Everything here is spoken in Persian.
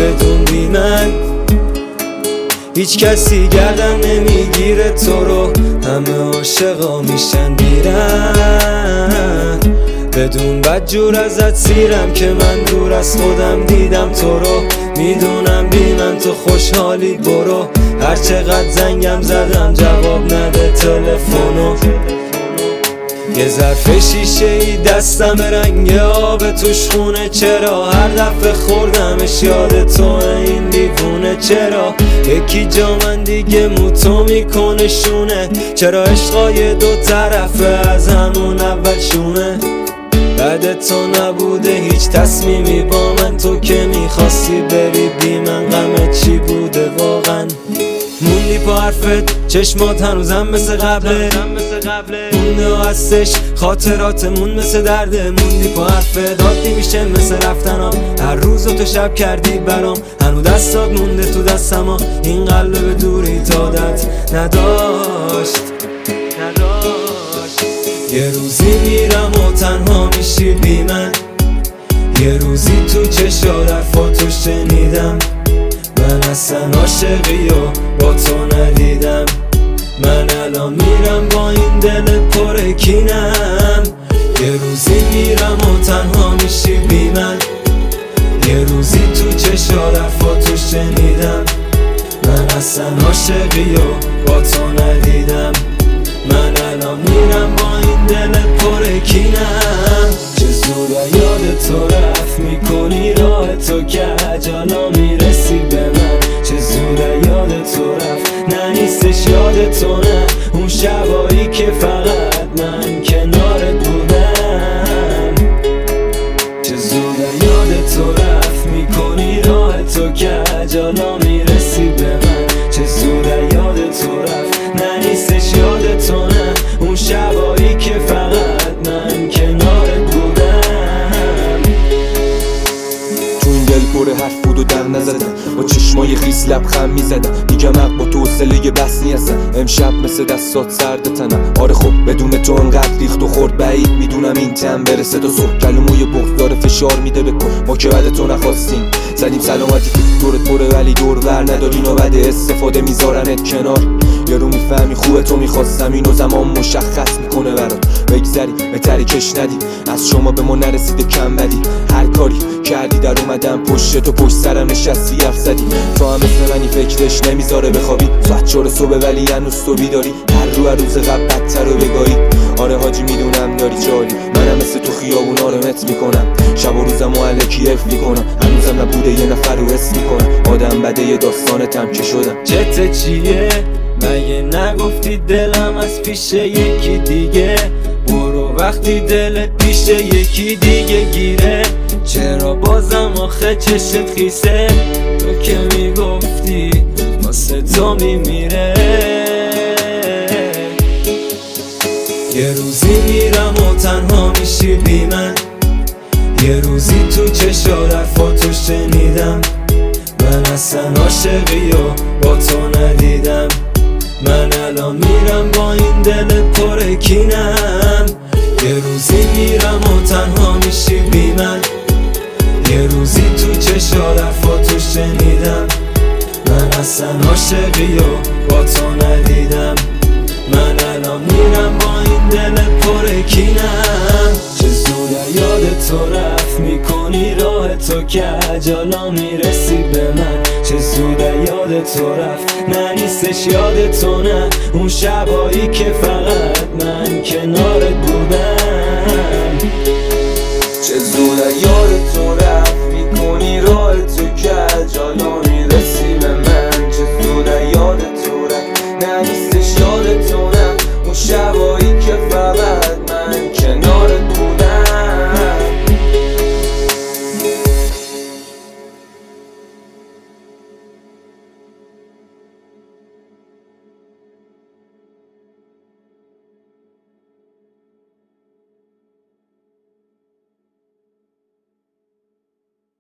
بدون بی من هیچ کسی گردن نمیگیره تو رو، همه عاشقا میشن بیرن. بدون بدجور ازت سیرم که من دور از خودم دیدم تو رو، میدونم بی من تو خوشحالی برو. هر چقدر زنگم زدم جواب نده تلفنو، یه ظرف شیشه ای دستم رنگ آب توش خونه، چرا هر دفعه خوردمش یاد تو این دیوونه؟ چرا یکی جا من دیگه موتو میکنه شونه؟ چرا عشقای دو طرفه از همون اول شونه؟ بعد تو نبوده هیچ تصمیمی با من، تو که میخواستی بری بی من غمت چی بوده واقعا؟ موندی پا حرفت، چشمات هنوزم مثل قبله، مونده و هستش خاطراتمون مثل درده. موندی پا حرفت، عادی میشه مثل رفتنم، هر روز تو شب کردی برام، هنو دستات مونده تو دستما، این قلب به دوری تادت نداشت. یه روزی میرم و تنها میشی بی من، یه روزی تو چشا حرفاتو شنیدم، من اصلا عاشقی و با تو ندیدم. من الان میرم با این دل پر کینم، یه روزی میرم و تنها میشی بی من، یه روزی تو چشا حرفاتو شنیدم، من اصلا عاشقی و با تو ندیدم. من الان میرم با این دل پر کینم، چه زود یاد تو رفت میکنی راه تو که عجالا میرسی به من. چه زود یاد تو رفت، نه نیستش یاد تو، نه اون شبایی که فقط من کنارت بودم. چه زود یاد تو رفت میکنی راه تو که عجالا میرسی به من. چه زود یاد تو رفت، نه نیستش یاد تو، نه اون شبایی که فقط من کنارت بودم. تو این دل پر حرف بود و دم نزدم، با چشمای خیس لبخند میزدم، میگم حق با تو حوصله بس نیستم، امشب مثل دستات سرد تنم. آره خب بدون تو انقدر ریخت و خورد بعید میدونم این تم برسه تا صبح. کلموی بغض داره فشار میده بکن، ما که بعد تو نخواستیم زدیم سلامتی که دورت پره ولی دور ور نداری، اینا بعد استفاده میذارنت کنار. یارو میفهمی خوبه تو میخواستم، اینو زمان مشخص میکنه برات. بگذری بهتری کش ندی، از شما به ما نرسیده کم بدی، هر کاری کردی در اومدم پشت تو، پشت سرم نشستی حرف زدی. تو هم مثل منی فکرش نمیذاره بخوابی، ساعت 4 صبح ولی هنوز تو بیداری، هر روز قبل بدتر و بگاهی. آره حاجی میدونم داری چالی، منم مثل تو خیابونا رو مت میکنم، شب و روزم و الکی اف میکنم، هنوزم نبوده یه نفر رو حس میکنم، آدم بده یه داستانتم که شدم. جت چیه؟ مگه نگفتی دلم از پیش یکی دیگه؟ برو وقتی دلت پیش یکی دیگه گیره، چرا بازم آخه چشت خیسه؟ تو که میگفتی واسه تو میمیره. یه روزی میرم و تنها میشی بی من، یه روزی تو چشا حرفاتو شنیدم، من اصلا عاشقی و با تو ندیدم. من الان میرم با این دل پر کینم، یه روزی میرم و تنها میشی بی من، یه روزی تو چشا حرفاتو شنیدم، من اصلا عاشقی و با تو ندیدم. من الان میرم با این دل پر کینم، چه زود یاد تو رفت میکنی راه تو که عجالا میرسی به من. چه زود یاد تو رفت، نه نیستش یاد تو، نه اون شبایی که فقط من کنارت بودم. چه زود یاد تو رفت